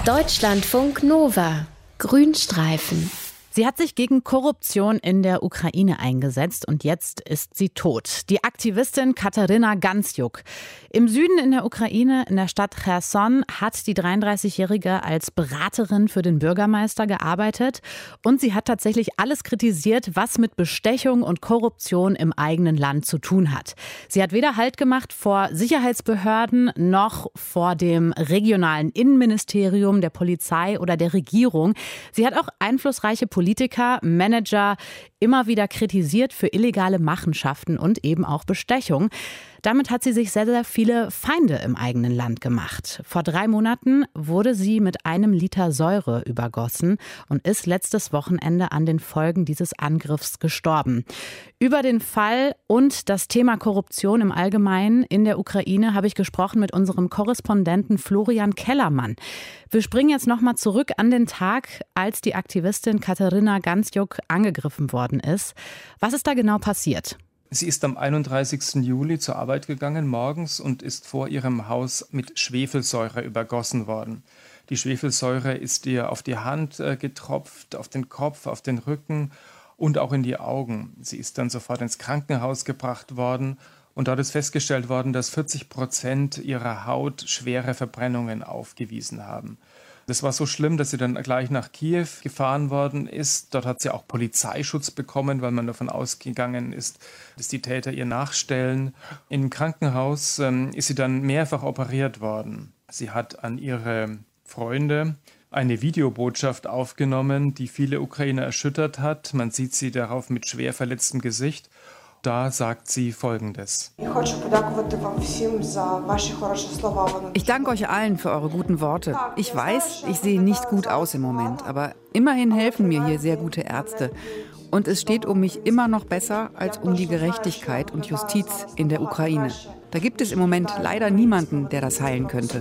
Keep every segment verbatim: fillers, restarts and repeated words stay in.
Deutschlandfunk Nova. Grünstreifen. Sie hat sich gegen Korruption in der Ukraine eingesetzt und jetzt ist sie tot. Die Aktivistin Kateryna Ganzjuk. Im Süden in der Ukraine, in der Stadt Cherson, hat die dreiunddreißigjährige als Beraterin für den Bürgermeister gearbeitet. Und sie hat tatsächlich alles kritisiert, was mit Bestechung und Korruption im eigenen Land zu tun hat. Sie hat weder Halt gemacht vor Sicherheitsbehörden noch vor dem regionalen Innenministerium, der Polizei oder der Regierung. Sie hat auch einflussreiche Politiker Politiker, Manager immer wieder kritisiert für illegale Machenschaften und eben auch Bestechung. Damit hat sie sich sehr, sehr viele Feinde im eigenen Land gemacht. Vor drei Monaten wurde sie mit einem Liter Säure übergossen und ist letztes Wochenende an den Folgen dieses Angriffs gestorben. Über den Fall und das Thema Korruption im Allgemeinen in der Ukraine habe ich gesprochen mit unserem Korrespondenten Florian Kellermann. Wir springen jetzt nochmal zurück an den Tag, als die Aktivistin Kateryna Ganzjuk angegriffen worden ist. Was ist da genau passiert? Sie ist am einunddreißigsten Juli zur Arbeit gegangen morgens und ist vor ihrem Haus mit Schwefelsäure übergossen worden. Die Schwefelsäure ist ihr auf die Hand äh, getropft, auf den Kopf, auf den Rücken und auch in die Augen. Sie ist dann sofort ins Krankenhaus gebracht worden und dort ist festgestellt worden, dass vierzig Prozent ihrer Haut schwere Verbrennungen aufgewiesen haben. Das war so schlimm, dass sie dann gleich nach Kiew gefahren worden ist. Dort hat sie auch Polizeischutz bekommen, weil man davon ausgegangen ist, dass die Täter ihr nachstellen. Im Krankenhaus ähm, ist sie dann mehrfach operiert worden. Sie hat an ihre Freunde eine Videobotschaft aufgenommen, die viele Ukrainer erschüttert hat. Man sieht sie darauf mit schwer verletztem Gesicht. Da sagt sie Folgendes. Ich danke euch allen für eure guten Worte. Ich weiß, ich sehe nicht gut aus im Moment, aber immerhin helfen mir hier sehr gute Ärzte. Und es steht um mich immer noch besser als um die Gerechtigkeit und Justiz in der Ukraine. Da gibt es im Moment leider niemanden, der das heilen könnte.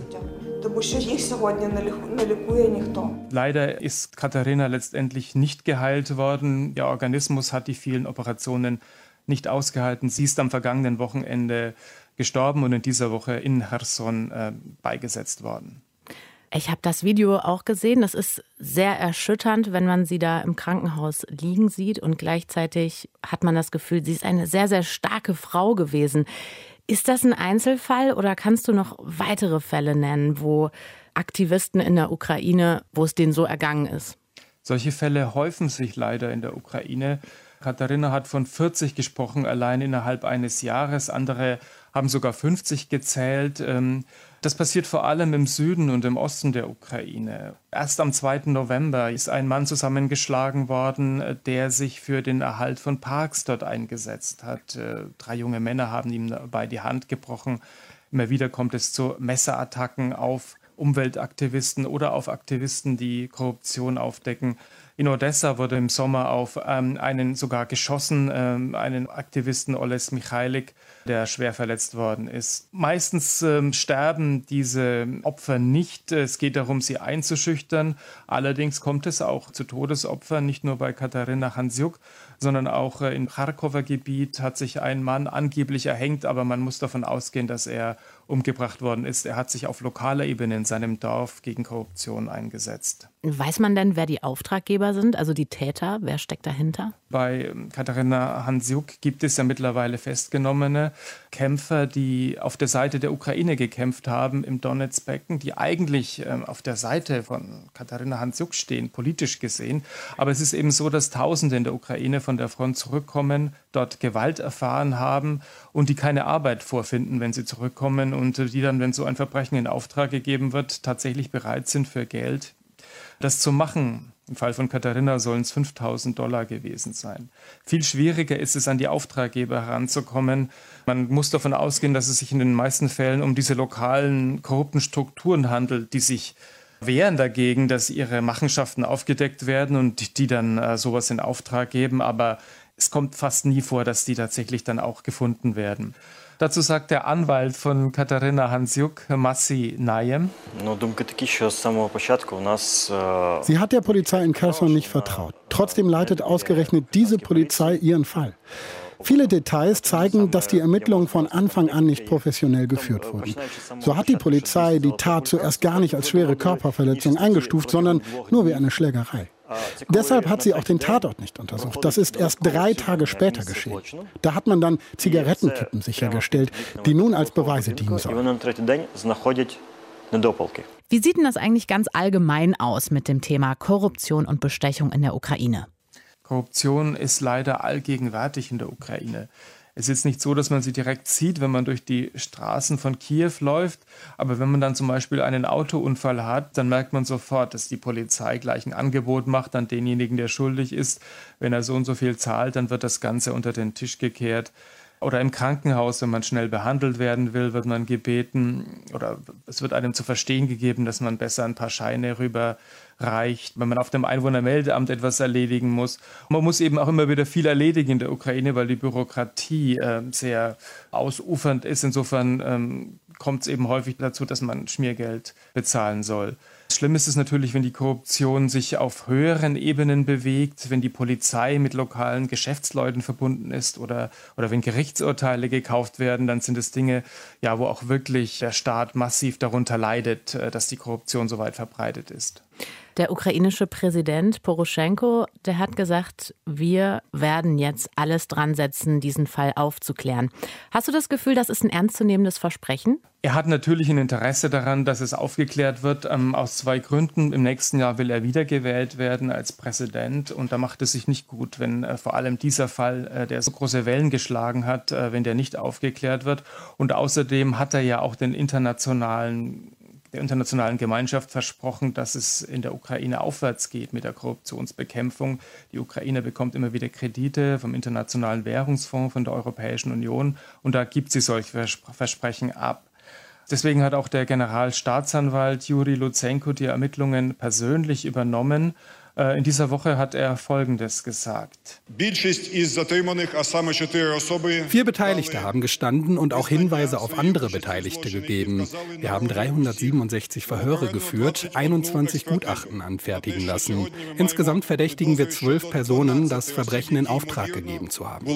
Leider ist Kateryna letztendlich nicht geheilt worden. Ihr Organismus hat die vielen Operationen nicht ausgehalten. Sie ist am vergangenen Wochenende gestorben und in dieser Woche in Cherson äh, beigesetzt worden. Ich habe das Video auch gesehen. Das ist sehr erschütternd, wenn man sie da im Krankenhaus liegen sieht. Und gleichzeitig hat man das Gefühl, sie ist eine sehr, sehr starke Frau gewesen. Ist das ein Einzelfall oder kannst du noch weitere Fälle nennen, wo Aktivisten in der Ukraine, wo es denen so ergangen ist? Solche Fälle häufen sich leider in der Ukraine. Kateryna hat von vierzig gesprochen, allein innerhalb eines Jahres. Andere haben sogar fünfzig gezählt. Das passiert vor allem im Süden und im Osten der Ukraine. Erst am zweiten November ist ein Mann zusammengeschlagen worden, der sich für den Erhalt von Parks dort eingesetzt hat. Drei junge Männer haben ihm dabei die Hand gebrochen. Immer wieder kommt es zu Messerattacken auf Umweltaktivisten oder auf Aktivisten, die Korruption aufdecken. In Odessa wurde im Sommer auf ähm, einen sogar geschossen, ähm, einen Aktivisten Oles Michailik, der schwer verletzt worden ist. Meistens ähm, sterben diese Opfer nicht. Es geht darum, sie einzuschüchtern. Allerdings kommt es auch zu Todesopfern, nicht nur bei Kateryna Ganzjuk, sondern auch äh, im Charkower Gebiet hat sich ein Mann angeblich erhängt, aber man muss davon ausgehen, dass er umgebracht worden ist. Er hat sich auf lokaler Ebene in seinem Dorf gegen Korruption eingesetzt. Weiß man denn, wer die Auftraggeber sind, also die Täter? Wer steckt dahinter? Bei Kateryna Ganzjuk gibt es ja mittlerweile festgenommene Kämpfer, die auf der Seite der Ukraine gekämpft haben im Donetsk-Becken, die eigentlich äh, auf der Seite von Kateryna Ganzjuk stehen, politisch gesehen. Aber es ist eben so, dass Tausende in der Ukraine von der Front zurückkommen, dort Gewalt erfahren haben und die keine Arbeit vorfinden, wenn sie zurückkommen und die dann, wenn so ein Verbrechen in Auftrag gegeben wird, tatsächlich bereit sind für Geld, das zu machen. Im Fall von Kateryna sollen es fünftausend Dollar gewesen sein. Viel schwieriger ist es, an die Auftraggeber heranzukommen. Man muss davon ausgehen, dass es sich in den meisten Fällen um diese lokalen korrupten Strukturen handelt, die sich wehren dagegen, dass ihre Machenschaften aufgedeckt werden und die dann äh, sowas in Auftrag geben. Aber es kommt fast nie vor, dass die tatsächlich dann auch gefunden werden. Dazu sagt der Anwalt von Kateryna Ganzjuk, Maciej Najem. Sie hat der Polizei in Cherson nicht vertraut. Trotzdem leitet ausgerechnet diese Polizei ihren Fall. Viele Details zeigen, dass die Ermittlungen von Anfang an nicht professionell geführt wurden. So hat die Polizei die Tat zuerst gar nicht als schwere Körperverletzung eingestuft, sondern nur wie eine Schlägerei. Deshalb hat sie auch den Tatort nicht untersucht. Das ist erst drei Tage später geschehen. Da hat man dann Zigarettenkippen sichergestellt, die nun als Beweise dienen sollen. Wie sieht denn das eigentlich ganz allgemein aus mit dem Thema Korruption und Bestechung in der Ukraine? Korruption ist leider allgegenwärtig in der Ukraine. Es ist jetzt nicht so, dass man sie direkt sieht, wenn man durch die Straßen von Kiew läuft. Aber wenn man dann zum Beispiel einen Autounfall hat, dann merkt man sofort, dass die Polizei gleich ein Angebot macht an denjenigen, der schuldig ist. Wenn er so und so viel zahlt, dann wird das Ganze unter den Tisch gekehrt. Oder im Krankenhaus, wenn man schnell behandelt werden will, wird man gebeten oder es wird einem zu verstehen gegeben, dass man besser ein paar Scheine rüberreicht, wenn man auf dem Einwohnermeldeamt etwas erledigen muss. Und man muss eben auch immer wieder viel erledigen in der Ukraine, weil die Bürokratie äh, sehr ausufernd ist. Insofern ähm, kommt es eben häufig dazu, dass man Schmiergeld bezahlen soll. Schlimm ist es natürlich, wenn die Korruption sich auf höheren Ebenen bewegt, wenn die Polizei mit lokalen Geschäftsleuten verbunden ist oder, oder wenn Gerichtsurteile gekauft werden, dann sind es Dinge, ja, wo auch wirklich der Staat massiv darunter leidet, dass die Korruption so weit verbreitet ist. Der ukrainische Präsident Poroschenko, der hat gesagt, wir werden jetzt alles dran setzen, diesen Fall aufzuklären. Hast du das Gefühl, das ist ein ernstzunehmendes Versprechen? Er hat natürlich ein Interesse daran, dass es aufgeklärt wird, ähm, aus zwei Gründen. Im nächsten Jahr will er wiedergewählt werden als Präsident und da macht es sich nicht gut, wenn äh, vor allem dieser Fall, äh, der so große Wellen geschlagen hat, äh, wenn der nicht aufgeklärt wird. Und außerdem hat er ja auch den internationalen der internationalen Gemeinschaft versprochen, dass es in der Ukraine aufwärts geht mit der Korruptionsbekämpfung. Die Ukraine bekommt immer wieder Kredite vom Internationalen Währungsfonds, von der Europäischen Union und da gibt sie solche Versprechen ab. Deswegen hat auch der Generalstaatsanwalt Juri Lutsenko die Ermittlungen persönlich übernommen. In dieser Woche hat er Folgendes gesagt. Vier Beteiligte haben gestanden und auch Hinweise auf andere Beteiligte gegeben. Wir haben dreihundertsiebenundsechzig Verhöre geführt, einundzwanzig Gutachten anfertigen lassen. Insgesamt verdächtigen wir zwölf Personen, das Verbrechen in Auftrag gegeben zu haben.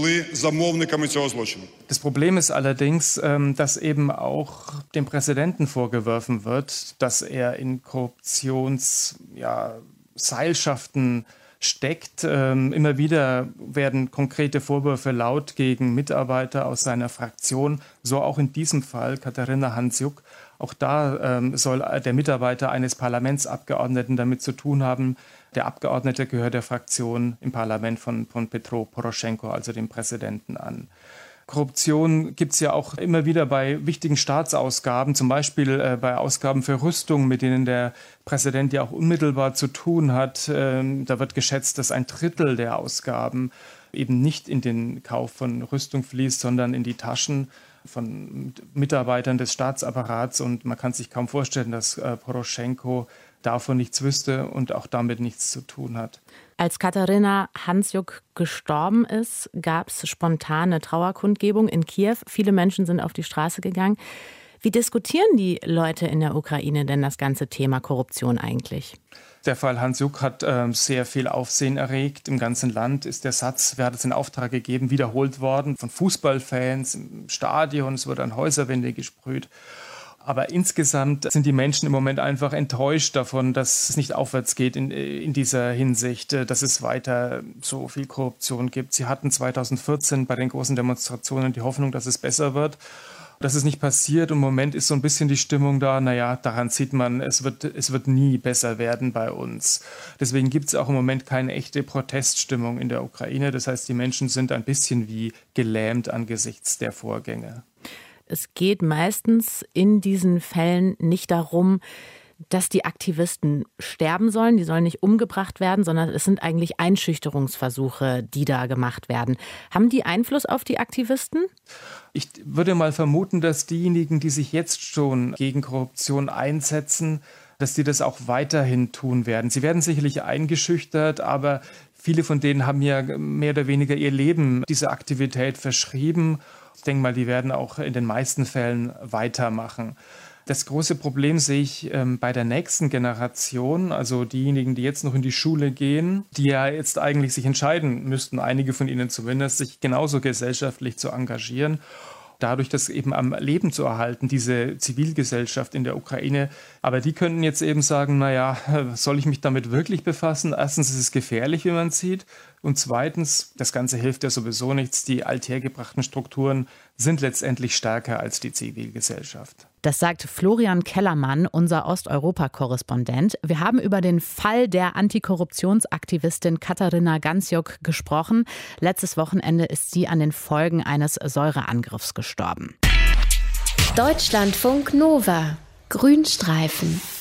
Das Problem ist allerdings, dass eben auch dem Präsidenten vorgeworfen wird, dass er in Korruptions... Ja, Seilschaften steckt. Ähm, immer wieder werden konkrete Vorwürfe laut gegen Mitarbeiter aus seiner Fraktion. So auch in diesem Fall Katarina Handzjuk. Auch da ähm, soll der Mitarbeiter eines Parlamentsabgeordneten damit zu tun haben. Der Abgeordnete gehört der Fraktion im Parlament von, von Petro Poroschenko, also dem Präsidenten, an. Korruption gibt es ja auch immer wieder bei wichtigen Staatsausgaben, zum Beispiel äh, bei Ausgaben für Rüstung, mit denen der Präsident ja auch unmittelbar zu tun hat. Ähm, da wird geschätzt, dass ein Drittel der Ausgaben eben nicht in den Kauf von Rüstung fließt, sondern in die Taschen von Mitarbeitern des Staatsapparats. Und man kann sich kaum vorstellen, dass äh, Poroschenko davon nichts wüsste und auch damit nichts zu tun hat. Als Katarina Handzjuk gestorben ist, gab es spontane Trauerkundgebung in Kiew. Viele Menschen sind auf die Straße gegangen. Wie diskutieren die Leute in der Ukraine denn das ganze Thema Korruption eigentlich? Der Fall Handzjuk hat äh, sehr viel Aufsehen erregt. Im ganzen Land ist der Satz, wer hat es in Auftrag gegeben, wiederholt worden von Fußballfans im Stadion. Es wurde an Häuserwände gesprüht. Aber insgesamt sind die Menschen im Moment einfach enttäuscht davon, dass es nicht aufwärts geht in, in dieser Hinsicht, dass es weiter so viel Korruption gibt. Sie hatten zweitausendvierzehn bei den großen Demonstrationen die Hoffnung, dass es besser wird. Das ist nicht passiert. Im Moment ist so ein bisschen die Stimmung da, naja, daran sieht man, es wird, es wird nie besser werden bei uns. Deswegen gibt es auch im Moment keine echte Proteststimmung in der Ukraine. Das heißt, die Menschen sind ein bisschen wie gelähmt angesichts der Vorgänge. Es geht meistens in diesen Fällen nicht darum, dass die Aktivisten sterben sollen, die sollen nicht umgebracht werden, sondern es sind eigentlich Einschüchterungsversuche, die da gemacht werden. Haben die Einfluss auf die Aktivisten? Ich würde mal vermuten, dass diejenigen, die sich jetzt schon gegen Korruption einsetzen, dass die das auch weiterhin tun werden. Sie werden sicherlich eingeschüchtert, aber viele von denen haben ja mehr oder weniger ihr Leben dieser Aktivität verschrieben. Ich denke mal, die werden auch in den meisten Fällen weitermachen. Das große Problem sehe ich ähm, bei der nächsten Generation, also diejenigen, die jetzt noch in die Schule gehen, die ja jetzt eigentlich sich entscheiden müssten, einige von ihnen zumindest, sich genauso gesellschaftlich zu engagieren. Dadurch das eben am Leben zu erhalten, diese Zivilgesellschaft in der Ukraine. Aber die könnten jetzt eben sagen, naja, soll ich mich damit wirklich befassen? Erstens ist es gefährlich, wie man sieht. Und zweitens, das Ganze hilft ja sowieso nichts. Die althergebrachten Strukturen sind letztendlich stärker als die Zivilgesellschaft. Das sagt Florian Kellermann, unser Osteuropa-Korrespondent. Wir haben über den Fall der Antikorruptionsaktivistin Katarina Ganzjuk gesprochen. Letztes Wochenende ist sie an den Folgen eines Säureangriffs gestorben. Deutschlandfunk Nova. Grünstreifen.